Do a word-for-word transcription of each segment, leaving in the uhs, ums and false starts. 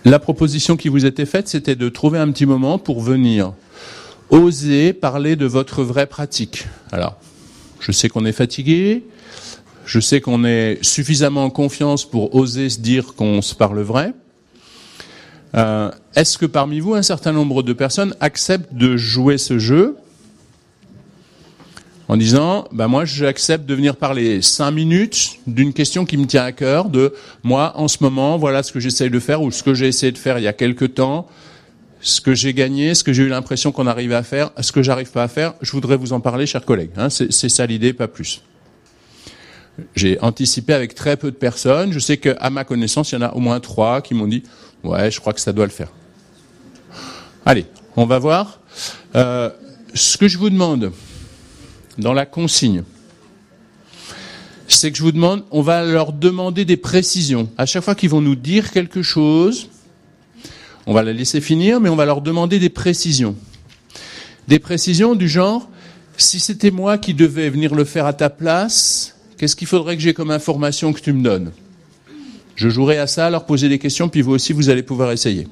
la proposition qui vous était faite, c'était de trouver un petit moment pour venir oser parler de votre vraie pratique. Alors, je sais qu'on est fatigué, je sais qu'on est suffisamment en confiance pour oser se dire qu'on se parle vrai. Euh, est-ce que parmi vous, un certain nombre de personnes acceptent de jouer ce jeu en disant, bah moi j'accepte de venir parler cinq minutes d'une question qui me tient à cœur, de moi en ce moment, voilà ce que j'essaye de faire ou ce que j'ai essayé de faire il y a quelque temps, ce que j'ai gagné, ce que j'ai eu l'impression qu'on arrivait à faire, ce que j'arrive pas à faire, je voudrais vous en parler, chers collègues. Hein, c'est, c'est ça l'idée, pas plus. J'ai anticipé avec très peu de personnes. Je sais qu'à ma connaissance, il y en a au moins trois qui m'ont dit « Ouais, je crois que ça doit le faire. » Allez, on va voir. Euh, ce que je vous demande dans la consigne, c'est que je vous demande, on va leur demander des précisions. À chaque fois qu'ils vont nous dire quelque chose, on va les laisser finir, mais on va leur demander des précisions. Des précisions du genre, si c'était moi qui devais venir le faire à ta place, qu'est-ce qu'il faudrait que j'ai comme information que tu me donnes ? Je jouerai à ça, leur poser des questions, puis vous aussi, vous allez pouvoir essayer.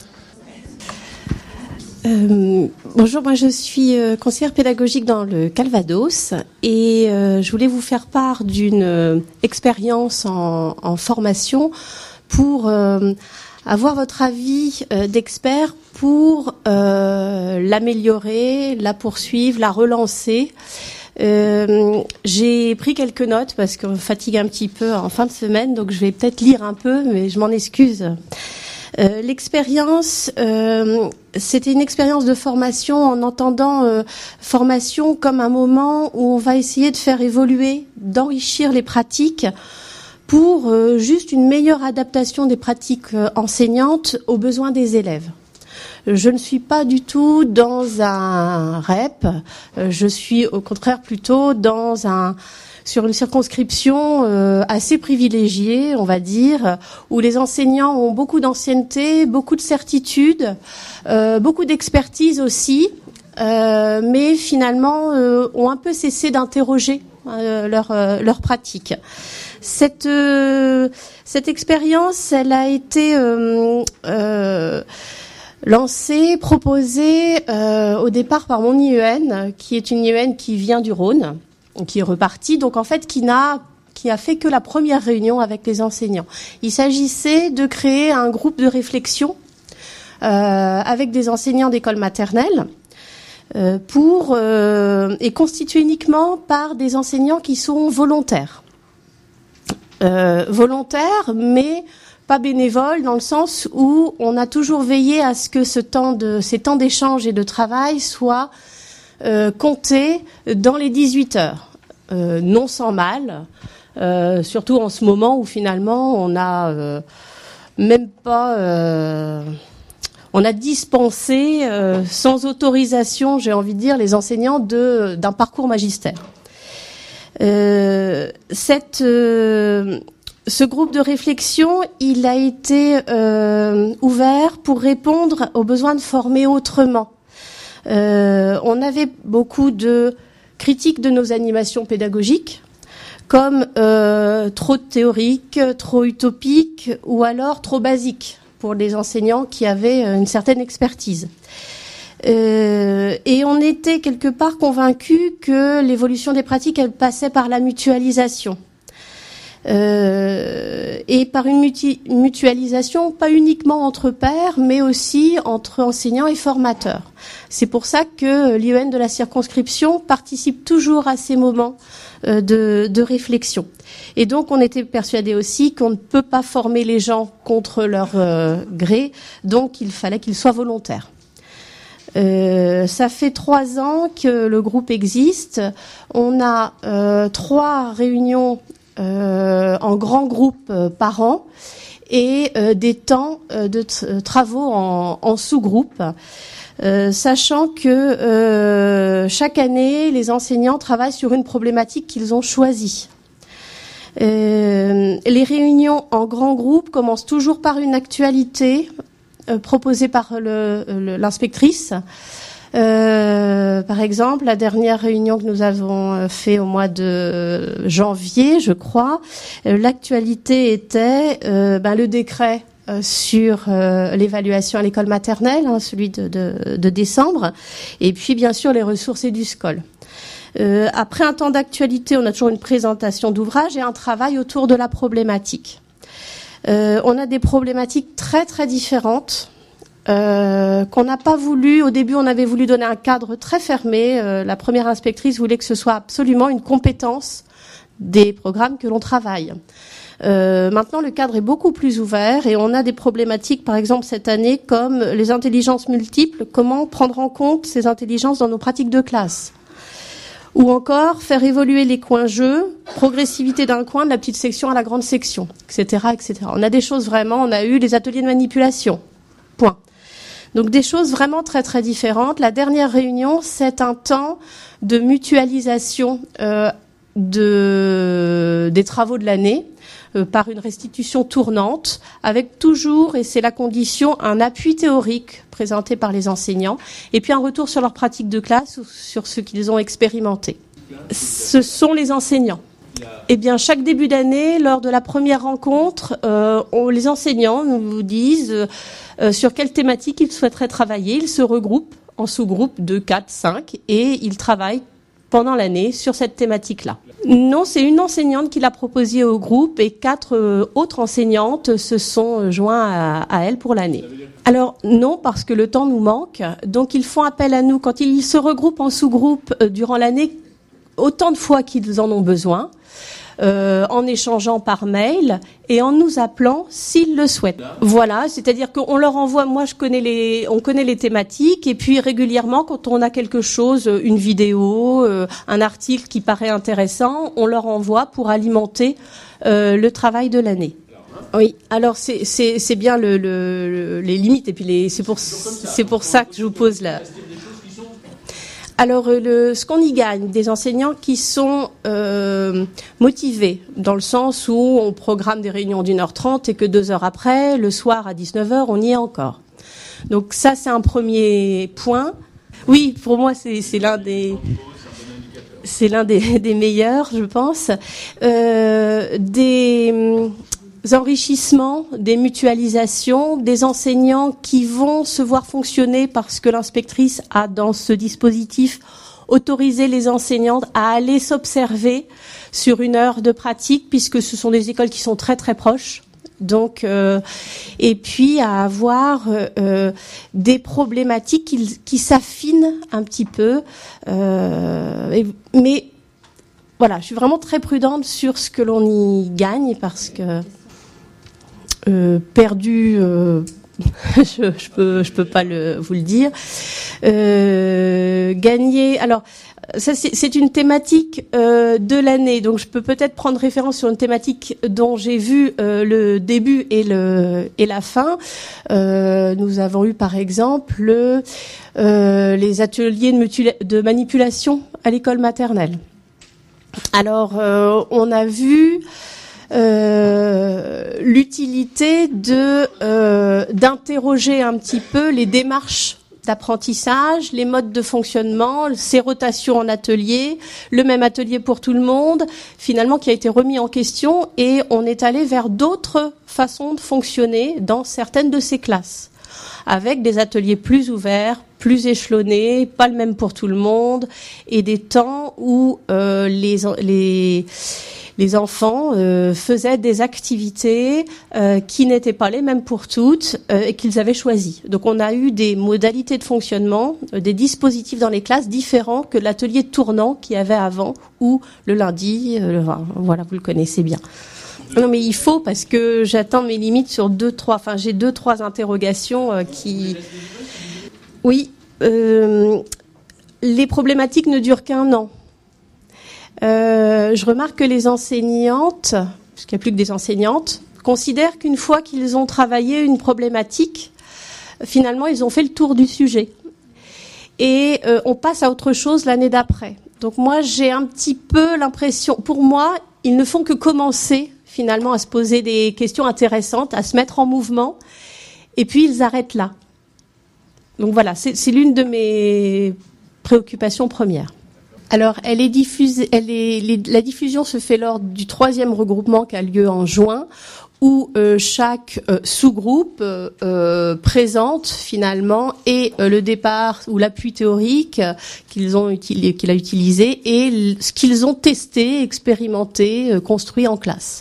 Euh, bonjour, moi je suis euh, conseillère pédagogique dans le Calvados et euh, je voulais vous faire part d'une euh, expérience en, en formation pour euh, avoir votre avis euh, d'expert pour euh, l'améliorer, la poursuivre, la relancer. Euh, j'ai pris quelques notes parce qu'on me fatigue un petit peu en fin de semaine, donc je vais peut-être lire un peu, mais je m'en excuse. Euh, l'expérience, euh, c'était une expérience de formation en entendant euh, formation comme un moment où on va essayer de faire évoluer, d'enrichir les pratiques pour euh, juste une meilleure adaptation des pratiques euh, enseignantes aux besoins des élèves. Je ne suis pas du tout dans un R E P, euh, je suis au contraire plutôt dans un sur une circonscription euh, assez privilégiée, on va dire, où les enseignants ont beaucoup d'ancienneté, beaucoup de certitude, euh, beaucoup d'expertise aussi, euh, mais finalement euh, ont un peu cessé d'interroger euh, leur, euh, leur pratique. Cette, euh, cette expérience, elle a été euh, euh, lancée, proposée euh, au départ par mon I E N, qui est une I E N qui vient du Rhône, qui est reparti, donc en fait qui n'a qui a fait que la première réunion avec les enseignants. Il s'agissait de créer un groupe de réflexion euh, avec des enseignants d'école maternelle euh, pour euh, et constitué uniquement par des enseignants qui sont volontaires, euh, volontaires, mais pas bénévoles dans le sens où on a toujours veillé à ce que ce temps de ces temps d'échange et de travail soient Euh, compter dans les dix-huit heures, euh, non sans mal, euh, surtout en ce moment où finalement on a euh, même pas, euh, on a dispensé euh, sans autorisation, j'ai envie de dire, les enseignants de d'un parcours magistère. Euh, cette euh, Ce groupe de réflexion, il a été euh, ouvert pour répondre aux besoins de former autrement. Euh, on avait beaucoup de critiques de nos animations pédagogiques, comme euh, trop théoriques, trop utopiques ou alors trop basiques pour les enseignants qui avaient une certaine expertise. Euh, et on était quelque part convaincus que l'évolution des pratiques, elle passait par la mutualisation. Euh, et par une mutu- mutualisation, pas uniquement entre pairs, mais aussi entre enseignants et formateurs. C'est pour ça que l'I E N de la circonscription participe toujours à ces moments euh, de, de réflexion. Et donc, on était persuadés aussi qu'on ne peut pas former les gens contre leur euh, gré, donc il fallait qu'ils soient volontaires. Euh, ça fait trois ans que le groupe existe. On a euh, trois réunions Euh, en grand groupe euh, par an et euh, des temps euh, de t- travaux en, en sous-groupe, euh, sachant que euh, chaque année, les enseignants travaillent sur une problématique qu'ils ont choisie. Euh, les réunions en grand groupe commencent toujours par une actualité euh, proposée par le, le, l'inspectrice. Euh, par exemple, la dernière réunion que nous avons fait au mois de janvier, je crois, euh, l'actualité était euh, ben, le décret euh, sur euh, l'évaluation à l'école maternelle, hein, celui de, de, de décembre, et puis bien sûr les ressources et du S C O L. Euh, après un temps d'actualité, on a toujours une présentation d'ouvrage et un travail autour de la problématique. Euh, on a des problématiques très très différentes. Euh, qu'on n'a pas voulu, au début on avait voulu donner un cadre très fermé, euh, la première inspectrice voulait que ce soit absolument une compétence des programmes que l'on travaille. Euh, maintenant le cadre est beaucoup plus ouvert et on a des problématiques par exemple cette année comme les intelligences multiples, comment prendre en compte ces intelligences dans nos pratiques de classe. Ou encore faire évoluer les coins jeux, progressivité d'un coin de la petite section à la grande section, et cetera, et cetera. On a des choses vraiment, on a eu les ateliers de manipulation, point. Donc des choses vraiment très très différentes. La dernière réunion, c'est un temps de mutualisation euh, de, des travaux de l'année euh, par une restitution tournante, avec toujours, et c'est la condition, un appui théorique présenté par les enseignants, et puis un retour sur leur pratique de classe ou sur ce qu'ils ont expérimenté. Ce sont les enseignants. Eh bien, chaque début d'année, lors de la première rencontre, euh, on, les enseignants nous disent euh, sur quelle thématique ils souhaiteraient travailler. Ils se regroupent en sous-groupes de quatre, cinq et ils travaillent pendant l'année sur cette thématique-là. Non, c'est une enseignante qui l'a proposé au groupe et quatre euh, autres enseignantes se sont joints à, à elle pour l'année. Alors non, parce que le temps nous manque, donc ils font appel à nous quand ils se regroupent en sous-groupes euh, durant l'année autant de fois qu'ils en ont besoin. Euh, en échangeant par mail et en nous appelant s'ils le souhaitent. Voilà, c'est-à-dire qu'on leur envoie, moi je connais les, on connaît les thématiques et puis régulièrement quand on a quelque chose, une vidéo, euh, un article qui paraît intéressant, on leur envoie pour alimenter euh, le travail de l'année. Oui, alors c'est c'est c'est bien le, le, le les limites et puis les c'est pour c'est pour ça que je vous pose la. Alors, le, ce qu'on y gagne, des enseignants qui sont euh, motivés, dans le sens où on programme des réunions d'une heure trente et que deux heures après, le soir à dix-neuf heures, on y est encore. Donc ça, c'est un premier point. Oui, pour moi, c'est, c'est l'un des... C'est l'un des, des meilleurs, je pense. Euh, des enrichissements, des mutualisations, des enseignants qui vont se voir fonctionner parce que l'inspectrice a dans ce dispositif autorisé les enseignantes à aller s'observer sur une heure de pratique puisque ce sont des écoles qui sont très très proches. Donc, euh, et puis à avoir euh, des problématiques qui, qui s'affinent un petit peu, euh, et, mais voilà, je suis vraiment très prudente sur ce que l'on y gagne parce que Euh, perdu, euh, je, je peux, je peux pas le, vous le dire. Euh, gagner. Alors, ça c'est, c'est une thématique euh, de l'année, donc je peux peut-être prendre référence sur une thématique dont j'ai vu euh, le début et le et la fin. Euh, nous avons eu par exemple euh, les ateliers de, mutula- de manipulation à l'école maternelle. Alors, euh, on a vu. Euh, l'utilité de euh, d'interroger un petit peu les démarches d'apprentissage, les modes de fonctionnement, ces rotations en atelier, le même atelier pour tout le monde, finalement qui a été remis en question et on est allé vers d'autres façons de fonctionner dans certaines de ces classes, avec des ateliers plus ouverts, plus échelonnés, pas le même pour tout le monde, et des temps où euh, les les Les enfants euh, faisaient des activités euh, qui n'étaient pas les mêmes pour toutes euh, et qu'ils avaient choisies. Donc on a eu des modalités de fonctionnement, euh, des dispositifs dans les classes différents que l'atelier tournant qu'il y avait avant ou le lundi. Euh, le, voilà, vous le connaissez bien. Non mais il faut parce que j'atteins mes limites sur deux, trois. Enfin j'ai deux, trois interrogations euh, qui. Oui, euh, les problématiques ne durent qu'un an. Euh, je remarque que les enseignantes, parce qu'il n'y a plus que des enseignantes, considèrent qu'une fois qu'ils ont travaillé une problématique, finalement, ils ont fait le tour du sujet. Et euh, on passe à autre chose l'année d'après. Donc moi, j'ai un petit peu l'impression, pour moi, ils ne font que commencer, finalement, à se poser des questions intéressantes, à se mettre en mouvement, et puis ils arrêtent là. Donc voilà, c'est, c'est l'une de mes préoccupations premières. Alors, elle est diffusée, elle est, les, la diffusion se fait lors du troisième regroupement qui a lieu en juin, où euh, chaque euh, sous-groupe euh, euh, présente finalement et euh, le départ ou l'appui théorique qu'ils ont utilisé, qu'il a utilisé et ce qu'ils ont testé, expérimenté, euh, construit en classe.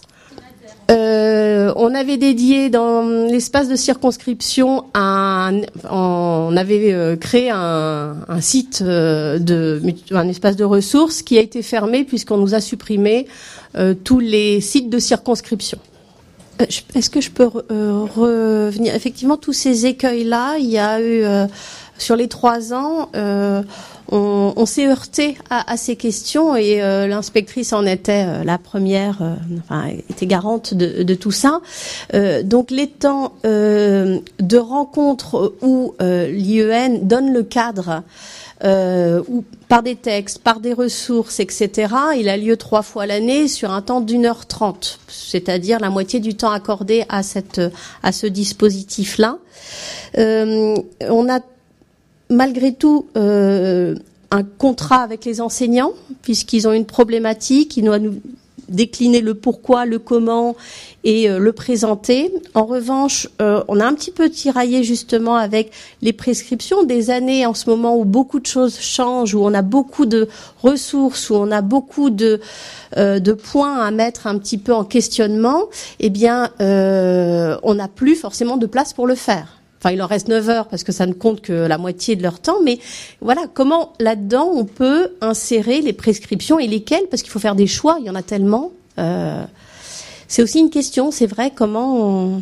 Euh, on avait dédié dans l'espace de circonscription un, on avait euh, créé un, un site euh, de, un espace de ressources qui a été fermé puisqu'on nous a supprimé euh, tous les sites de circonscription. Est-ce que je peux euh, revenir? Effectivement, tous ces écueils-là, il y a eu euh, sur les trois ans, euh, on, on s'est heurté à, à ces questions et euh, l'inspectrice en était euh, la première, euh, enfin, était garante de, de tout ça. Euh, donc, les temps euh, de rencontres où euh, l'I E N donne le cadre. Euh, ou par des textes, par des ressources, et cetera. Il a lieu trois fois l'année sur un temps d'une heure trente, c'est-à-dire la moitié du temps accordé à cette à ce dispositif-là. Euh, on a malgré tout euh, un contrat avec les enseignants puisqu'ils ont une problématique, ils doivent nous décliner le pourquoi, le comment et euh, le présenter. En revanche, euh, on a un petit peu tiraillé justement avec les prescriptions des années en ce moment où beaucoup de choses changent, où on a beaucoup de ressources, où on a beaucoup de euh, de points à mettre un petit peu en questionnement. Eh bien, euh, on n'a plus forcément de place pour le faire. Enfin, il leur reste neuf heures parce que ça ne compte que la moitié de leur temps. Mais voilà, comment là-dedans on peut insérer les prescriptions et lesquelles? Parce qu'il faut faire des choix, il y en a tellement. Euh, c'est aussi une question, c'est vrai, comment on,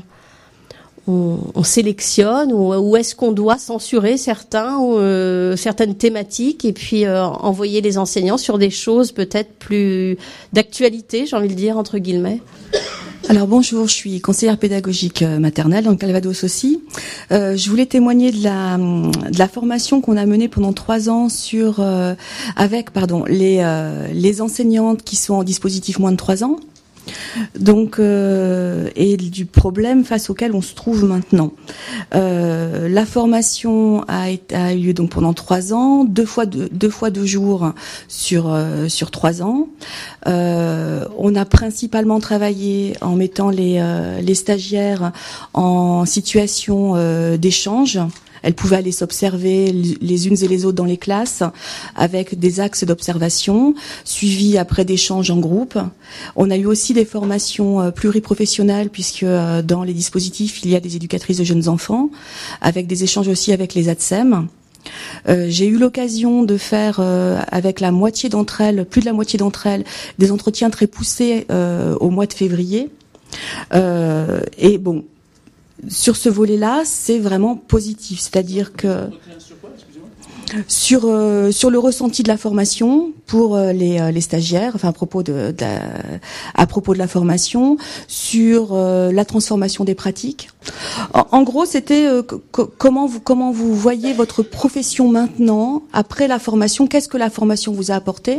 on, on sélectionne ou, ou est-ce qu'on doit censurer certains ou euh, certaines thématiques et puis euh, envoyer les enseignants sur des choses peut-être plus d'actualité, j'ai envie de dire, entre guillemets. Alors bonjour, je suis conseillère pédagogique maternelle dans le Calvados aussi. Euh, je voulais témoigner de la de la formation qu'on a menée pendant trois ans sur euh, avec pardon les euh, les enseignantes qui sont en dispositif moins de trois ans. Donc euh, et du problème face auquel on se trouve maintenant. Euh, la formation a, été, a eu lieu donc pendant trois ans, deux fois deux, deux fois deux jours sur euh, sur trois ans. Euh, on a principalement travaillé en mettant les euh, les stagiaires en situation euh, d'échange. Elles pouvaient aller s'observer les unes et les autres dans les classes avec des axes d'observation, suivis après d'échanges en groupe. On a eu aussi des formations pluriprofessionnelles puisque dans les dispositifs, il y a des éducatrices de jeunes enfants, avec des échanges aussi avec les A T S E M. Euh, j'ai eu l'occasion de faire euh, avec la moitié d'entre elles, plus de la moitié d'entre elles, des entretiens très poussés euh, au mois de février. Euh, et bon, sur ce volet-là, c'est vraiment positif, c'est-à-dire que sur euh, sur le ressenti de la formation pour euh, les euh, les stagiaires, enfin à propos de, de la, à propos de la formation, sur euh, la transformation des pratiques. En, en gros, c'était euh, co- comment vous comment vous voyez votre profession maintenant après la formation. Qu'est-ce que la formation vous a apporté?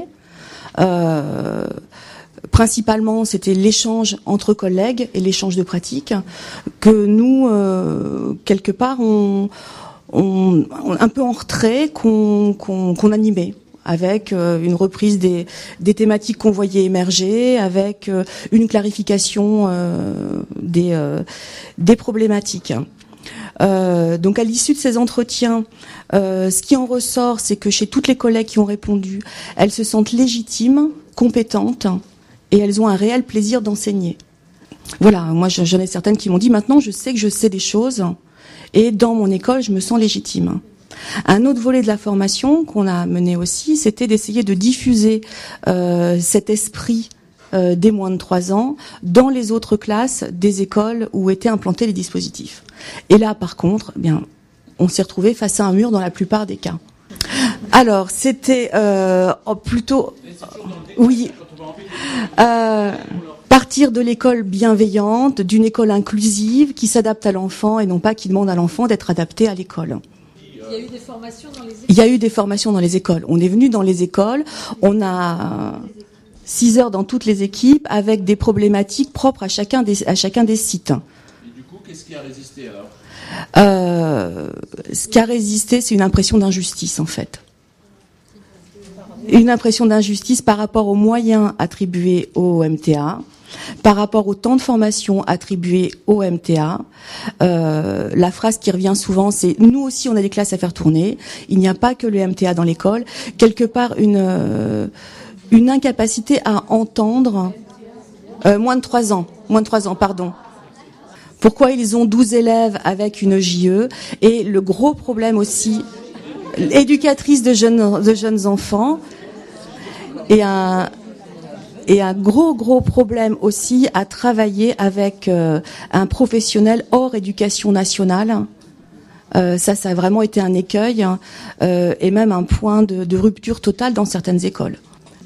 Euh, Principalement, c'était l'échange entre collègues et l'échange de pratiques que nous, euh, quelque part, on, on, on un peu en retrait, qu'on, qu'on, qu'on animait avec euh, une reprise des, des thématiques qu'on voyait émerger, avec euh, une clarification euh, des, euh, des problématiques. Euh, donc à l'issue de ces entretiens, euh, ce qui en ressort, c'est que chez toutes les collègues qui ont répondu, elles se sentent légitimes, compétentes, et elles ont un réel plaisir d'enseigner. Voilà, moi j'en ai certaines qui m'ont dit maintenant je sais que je sais des choses et dans mon école je me sens légitime. Un autre volet de la formation qu'on a mené aussi, c'était d'essayer de diffuser euh, cet esprit euh, des moins de trois ans dans les autres classes des écoles où étaient implantés les dispositifs. Et là par contre, eh bien, on s'est retrouvé face à un mur dans la plupart des cas. Alors c'était euh, plutôt oui. Euh, partir de l'école bienveillante, d'une école inclusive qui s'adapte à l'enfant et non pas qui demande à l'enfant d'être adapté à l'école. Il y a eu des formations dans les écoles. Il y a eu des formations dans les écoles. On est venu dans les écoles, on a six heures dans toutes les équipes avec des problématiques propres à chacun des, à chacun des sites. Et du coup, qu'est-ce qui a résisté alors ? Euh, ce qui a résisté, c'est une impression d'injustice en fait. Une impression d'injustice par rapport aux moyens attribués au M T A par rapport au temps de formation attribué au M T A, euh, la phrase qui revient souvent, c'est « nous aussi, on a des classes à faire tourner, il n'y a pas que le M T A dans l'école ». Quelque part, une, euh, une incapacité à entendre euh, moins de trois ans, moins de trois ans, pardon. Pourquoi ils ont douze élèves avec une J E, et le gros problème aussi, éducatrice de jeunes, de jeunes enfants, et un... Et un gros, gros problème aussi à travailler avec euh, un professionnel hors éducation nationale. Euh, ça, ça a vraiment été un écueil hein, euh, et même un point de, de rupture totale dans certaines écoles.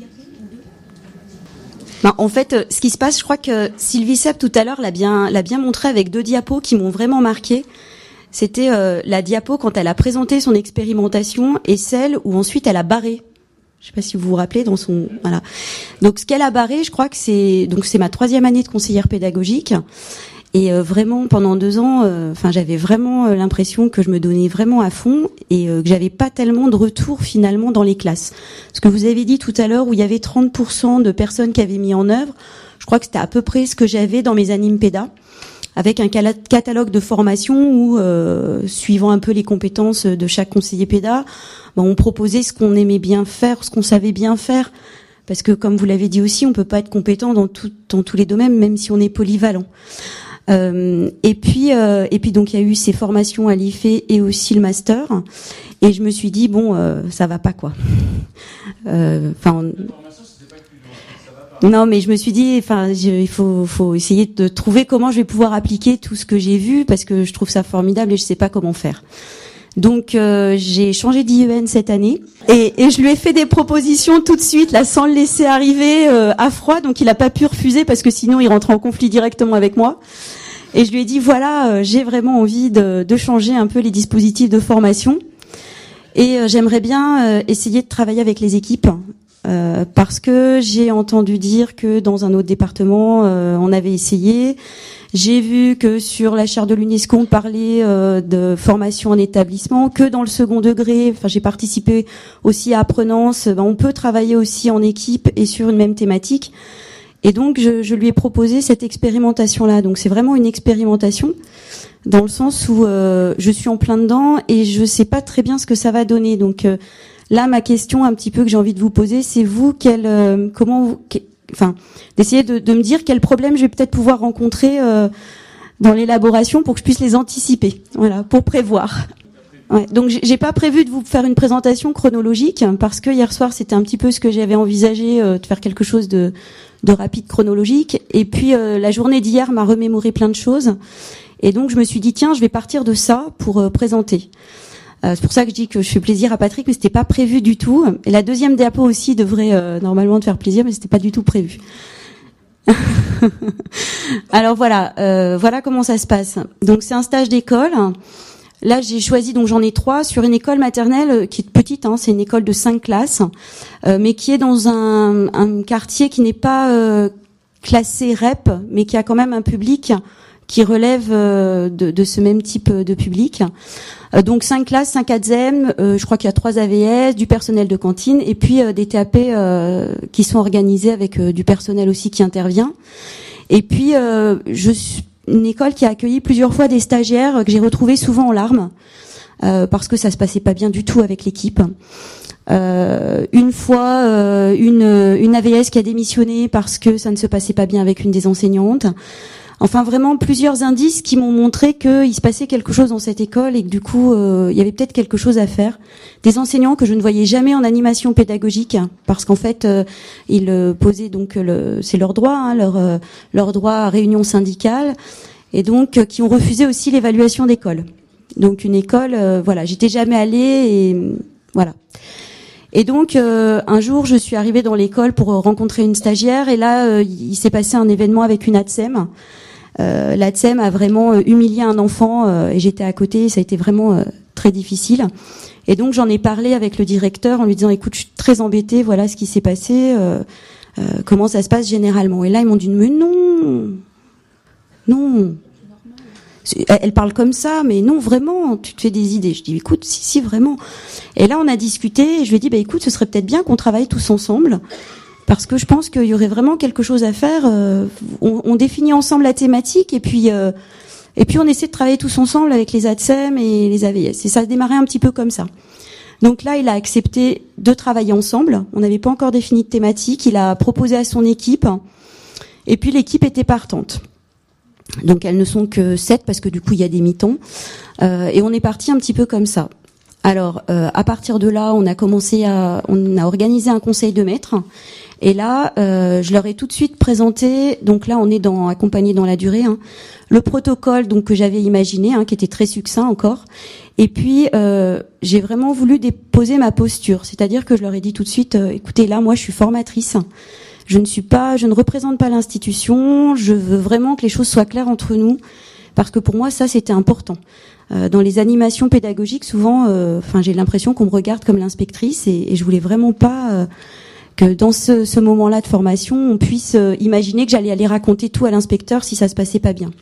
Ben, en fait, ce qui se passe, je crois que Sylvie Sepp, tout à l'heure, l'a bien, l'a bien montré avec deux diapos qui m'ont vraiment marqué. C'était euh, la diapo quand elle a présenté son expérimentation et celle où ensuite elle a barré. Je sais pas si vous vous rappelez dans son voilà. Donc ce qu'elle a barré, je crois que c'est donc c'est ma troisième année de conseillère pédagogique et euh, vraiment pendant deux ans, enfin euh, j'avais vraiment euh, l'impression que je me donnais vraiment à fond et euh, que j'avais pas tellement de retour finalement dans les classes. Ce que vous avez dit tout à l'heure où il y avait trente pour cent de personnes qui avaient mis en œuvre, je crois que c'était à peu près ce que j'avais dans mes animes péda, avec un catalogue de formation où, euh, suivant un peu les compétences de chaque conseiller péda, ben, on proposait ce qu'on aimait bien faire, ce qu'on savait bien faire. Parce que, comme vous l'avez dit aussi, on peut pas être compétent dans, tout, dans tous les domaines, même si on est polyvalent. Euh, et puis, euh, et puis donc, il y a eu ces formations à l'I F E et aussi le master. Et je me suis dit, bon, euh, ça va pas, quoi. Euh, enfin... Non, mais je me suis dit, enfin, il faut, faut essayer de trouver comment je vais pouvoir appliquer tout ce que j'ai vu parce que je trouve ça formidable et je sais pas comment faire. Donc, euh, j'ai changé d'I E N cette année et, et je lui ai fait des propositions tout de suite, là, sans le laisser arriver euh, à froid. Donc, il a pas pu refuser parce que sinon, il rentrait en conflit directement avec moi. Et je lui ai dit, voilà, euh, j'ai vraiment envie de, de changer un peu les dispositifs de formation et euh, j'aimerais bien euh, essayer de travailler avec les équipes. Euh, parce que j'ai entendu dire que dans un autre département, euh, on avait essayé. J'ai vu que sur la charte de l'UNESCO, on parlait euh, de formation en établissement, que dans le second degré, enfin j'ai participé aussi à Apprenance, ben, on peut travailler aussi en équipe et sur une même thématique. Et donc je, je lui ai proposé cette expérimentation-là. Donc c'est vraiment une expérimentation dans le sens où euh, je suis en plein dedans et je sais pas très bien ce que ça va donner. Donc euh, là, ma question un petit peu que j'ai envie de vous poser, c'est vous, quel, euh, comment, vous, que, enfin, d'essayer de, de me dire quels problèmes je vais peut-être pouvoir rencontrer euh, dans l'élaboration pour que je puisse les anticiper, voilà, pour prévoir. Ouais, donc j'ai pas prévu de vous faire une présentation chronologique parce que hier soir c'était un petit peu ce que j'avais envisagé euh, de faire quelque chose de, de rapide chronologique. Et puis euh, la journée d'hier m'a remémoré plein de choses et donc je me suis dit tiens je vais partir de ça pour euh, présenter. Euh, c'est pour ça que je dis que je fais plaisir à Patrick, mais c'était pas prévu du tout. Et la deuxième diapo aussi devrait euh, normalement te faire plaisir, mais c'était pas du tout prévu. Alors voilà, euh, voilà comment ça se passe. Donc c'est un stage d'école. Là j'ai choisi, donc j'en ai trois sur une école maternelle qui est petite, hein, c'est une école de cinq classes, euh, mais qui est dans un, un quartier qui n'est pas euh, classé R E P, mais qui a quand même un public qui relève euh, de, de ce même type de public. Euh, donc cinq classes, cinq A D S E M, euh, je crois qu'il y a trois A V S, du personnel de cantine et puis euh, des T A P euh, qui sont organisés avec euh, du personnel aussi qui intervient. Et puis euh, je suis une école qui a accueilli plusieurs fois des stagiaires que j'ai retrouvés souvent en larmes euh, parce que ça se passait pas bien du tout avec l'équipe. Euh, une fois, euh, une, une A V S qui a démissionné parce que ça ne se passait pas bien avec une des enseignantes. Enfin, vraiment plusieurs indices qui m'ont montré qu'il se passait quelque chose dans cette école et que du coup, euh, il y avait peut-être quelque chose à faire. Des enseignants que je ne voyais jamais en animation pédagogique, parce qu'en fait, euh, ils euh, posaient donc le, c'est leur droit, hein, leur euh, leur droit à réunion syndicale, et donc euh, qui ont refusé aussi l'évaluation d'école. Donc une école, euh, voilà, j'étais jamais allée et voilà. Et donc euh, un jour, je suis arrivée dans l'école pour rencontrer une stagiaire, et là, euh, il s'est passé un événement avec une A D S E M. Euh, l'A D S E M a vraiment euh, humilié un enfant euh, et j'étais à côté, et ça a été vraiment euh, très difficile. Et donc j'en ai parlé avec le directeur en lui disant écoute, je suis très embêtée, voilà ce qui s'est passé, euh, euh, comment ça se passe généralement. Et là ils m'ont dit mais non, non, elle parle comme ça, mais non vraiment, tu te fais des idées. Je dis écoute, si si vraiment. Et là on a discuté et je lui ai dit bah écoute, ce serait peut-être bien qu'on travaille tous ensemble parce que je pense qu'il y aurait vraiment quelque chose à faire. Euh, on, on définit ensemble la thématique et puis euh, et puis on essaie de travailler tous ensemble avec les A T S E M et les A V S. Et ça a démarré un petit peu comme ça. Donc là, il a accepté de travailler ensemble. On n'avait pas encore défini de thématique. Il a proposé à son équipe et puis l'équipe était partante. Donc elles ne sont que sept parce que du coup il y a des mi-temps euh, et on est parti un petit peu comme ça. Alors euh, à partir de là, on a commencé à, on a organisé un conseil de maîtres et là euh, je leur ai tout de suite présenté. Donc là on est dans accompagné dans la durée, hein, le protocole donc que j'avais imaginé, hein, qui était très succinct encore. Et puis euh, j'ai vraiment voulu déposer ma posture, c'est-à-dire que je leur ai dit tout de suite, euh, écoutez là moi je suis formatrice. Je ne suis pas, je ne représente pas l'institution. Je veux vraiment que les choses soient claires entre nous, parce que pour moi ça c'était important. Euh, dans les animations pédagogiques, souvent, euh, enfin j'ai l'impression qu'on me regarde comme l'inspectrice, et, et je voulais vraiment pas euh, que dans ce, ce moment-là de formation, on puisse euh, imaginer que j'allais aller raconter tout à l'inspecteur si ça se passait pas bien.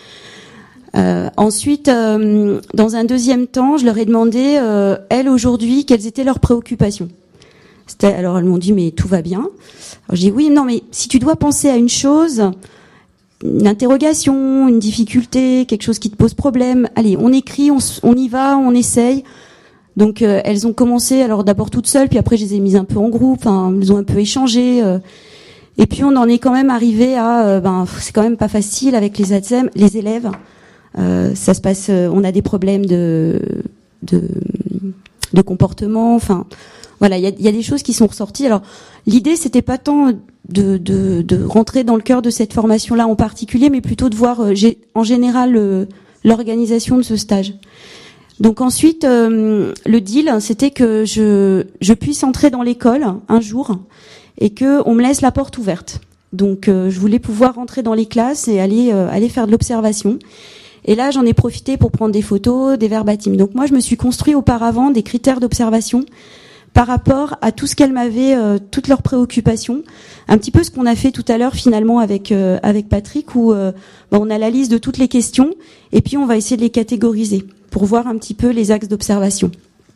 Euh, ensuite, euh, dans un deuxième temps, je leur ai demandé, euh, elles aujourd'hui, quelles étaient leurs préoccupations. C'était, alors elles m'ont dit mais tout va bien. Alors, j'ai dit oui non mais si tu dois penser à une chose, une interrogation, une difficulté, quelque chose qui te pose problème, allez on écrit, on, on y va, on essaye. Donc euh, elles ont commencé alors d'abord toutes seules, puis après je les ai mises un peu en groupe, hein, elles ont un peu échangé. Euh, et puis on en est quand même arrivé à, euh, ben c'est quand même pas facile avec les A T S E M, les élèves. Euh, ça se passe, euh, on a des problèmes de de, de comportement, enfin. Voilà, il y a, y a des choses qui sont ressorties. Alors, l'idée, c'était pas tant de, de, de rentrer dans le cœur de cette formation-là en particulier, mais plutôt de voir, euh, j'ai, en général, euh, l'organisation de ce stage. Donc ensuite, euh, le deal, c'était que je, je puisse entrer dans l'école un jour et que on me laisse la porte ouverte. Donc, euh, je voulais pouvoir rentrer dans les classes et aller, euh, aller faire de l'observation. Et là, j'en ai profité pour prendre des photos, des verbatims. Donc moi, je me suis construit auparavant des critères d'observation par rapport à tout ce qu'elles m'avaient, euh, toutes leurs préoccupations, un petit peu ce qu'on a fait tout à l'heure finalement avec euh, avec Patrick, où euh, ben, on a la liste de toutes les questions et puis on va essayer de les catégoriser pour voir un petit peu les axes d'observation.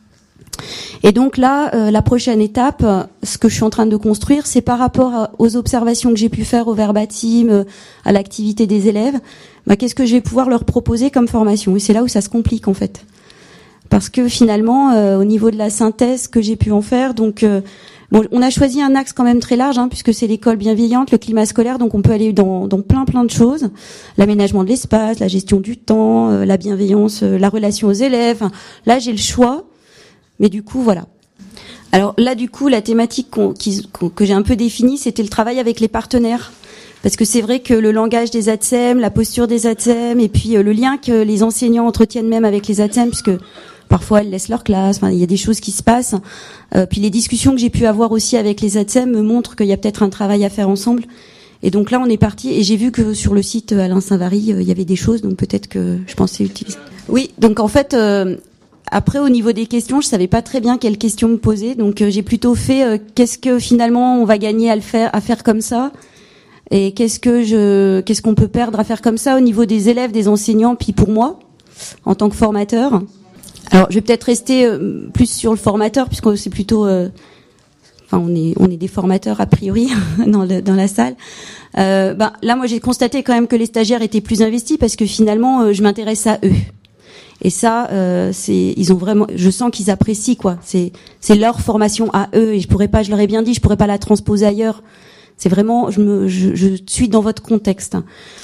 Et donc là, euh, la prochaine étape, euh, ce que je suis en train de construire, c'est par rapport à, aux observations que j'ai pu faire au verbatim, euh, à l'activité des élèves, ben, qu'est-ce que je vais pouvoir leur proposer comme formation. Et c'est là où ça se complique en fait. Parce que finalement, euh, au niveau de la synthèse que j'ai pu en faire, donc euh, bon, on a choisi un axe quand même très large, hein, puisque c'est l'école bienveillante, le climat scolaire, donc on peut aller dans, dans plein plein de choses, l'aménagement de l'espace, la gestion du temps, euh, la bienveillance, euh, la relation aux élèves. Enfin, là, j'ai le choix, mais du coup, voilà. Alors là, du coup, la thématique qu'on, qui, qu'on, que j'ai un peu définie, c'était le travail avec les partenaires. Parce que c'est vrai que le langage des A T S E M, la posture des A T S E M, et puis euh, le lien que les enseignants entretiennent même avec les A T S E M, puisque parfois elles laissent leur classe, enfin, il y a des choses qui se passent. Euh, puis les discussions que j'ai pu avoir aussi avec les A T S E M me montrent qu'il y a peut-être un travail à faire ensemble. Et donc là, on est parti. Et j'ai vu que sur le site Alain Saint-Vary, euh, il y avait des choses, donc peut-être que je pensais utiliser. Oui, donc en fait, euh, après au niveau des questions, je savais pas très bien quelles questions me poser. Donc euh, j'ai plutôt fait euh, qu'est-ce que finalement on va gagner à le faire, à faire comme ça. Et qu'est-ce que je, qu'est-ce qu'on peut perdre à faire comme ça au niveau des élèves, des enseignants, puis pour moi, en tant que formateur. Alors, je vais peut-être rester euh, plus sur le formateur, puisque c'est plutôt, euh, enfin, on est, on est des formateurs a priori dans, le, dans la salle. Euh, ben là, moi, j'ai constaté quand même que les stagiaires étaient plus investis parce que finalement, euh, je m'intéresse à eux. Et ça, euh, c'est, ils ont vraiment, je sens qu'ils apprécient quoi. C'est, c'est leur formation à eux, et je pourrais pas, je leur ai bien dit, je pourrais pas la transposer ailleurs. C'est vraiment, je, me, je, je suis dans votre contexte.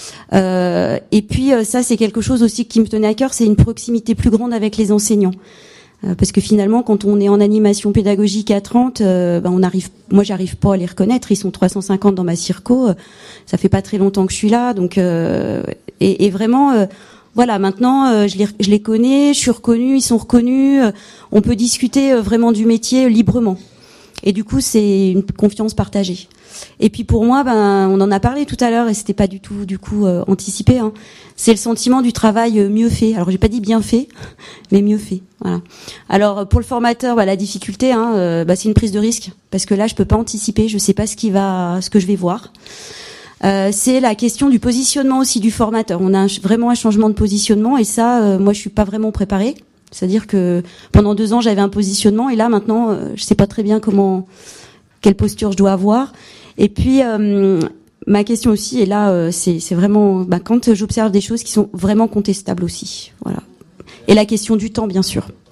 Euh, et puis ça, c'est quelque chose aussi qui me tenait à cœur, c'est une proximité plus grande avec les enseignants. Euh, parce que finalement, quand on est en animation pédagogique à trente, euh, ben on arrive, moi, j'arrive pas à les reconnaître. Ils sont trois cent cinquante dans ma circo. Ça fait pas très longtemps que je suis là, donc euh, et, et vraiment. Euh, Voilà, maintenant euh, je, les, je les connais, je suis reconnue, ils sont reconnus, euh, on peut discuter euh, vraiment du métier euh, librement. Et du coup, c'est une confiance partagée. Et puis pour moi, ben on en a parlé tout à l'heure et c'était pas du tout du coup euh, anticipé. Hein. C'est le sentiment du travail euh, mieux fait. Alors j'ai pas dit bien fait, mais mieux fait. Voilà. Alors pour le formateur, bah, la difficulté, hein, euh, bah, c'est une prise de risque parce que là, je peux pas anticiper, je sais pas ce qui va, ce que je vais voir. Euh, c'est la question du positionnement aussi du formateur. On a un, vraiment un changement de positionnement et ça, euh, moi, je suis pas vraiment préparée. C'est-à-dire que pendant deux ans, j'avais un positionnement et là, maintenant, euh, je sais pas très bien comment quelle posture je dois avoir. Et puis euh, ma question aussi, et là euh, c'est, c'est vraiment bah, quand j'observe des choses qui sont vraiment contestables aussi. Voilà. Et la question du temps, bien sûr.